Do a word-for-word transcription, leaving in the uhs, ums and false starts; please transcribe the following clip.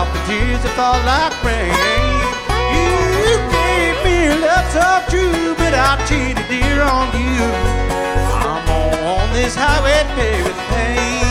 off the tears that fall like rain. You gave me love so true, but I cheated dear on you. I'm on this highway paved with pain.